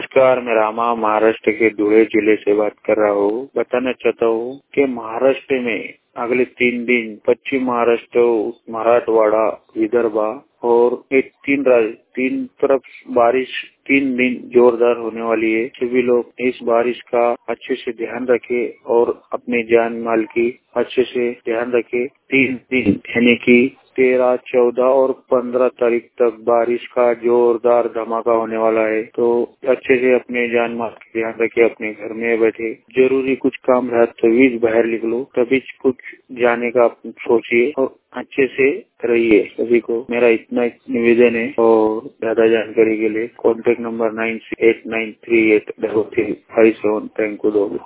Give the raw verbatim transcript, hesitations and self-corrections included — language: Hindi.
नमस्कार, मैं रामा महाराष्ट्र के धुले जिले से बात कर रहा हूँ। बताना चाहता हूँ कि महाराष्ट्र में अगले तीन दिन पश्चिम महाराष्ट्र, मराठवाड़ा, विदर्भ और एक तीन राज्य तीन तरफ बारिश तीन दिन जोरदार होने वाली है। सभी लोग इस बारिश का अच्छे से ध्यान रखें और अपने जान माल की अच्छे से ध्यान रखें। तीन दिन यानी कि तेरह, चौदह और पंद्रह तारीख तक बारिश का जोरदार धमाका होने वाला है, तो अच्छे से अपने जान माल का ध्यान रखे। अपने घर में बैठे जरूरी कुछ काम रहा तभी बाहर निकलो, तभी कुछ जाने का सोचिए और अच्छे से रहिए। सभी को मेरा इतना निवेदन है और ज्यादा जानकारी के लिए contact number nine eight nine three eight double three five seven thank you.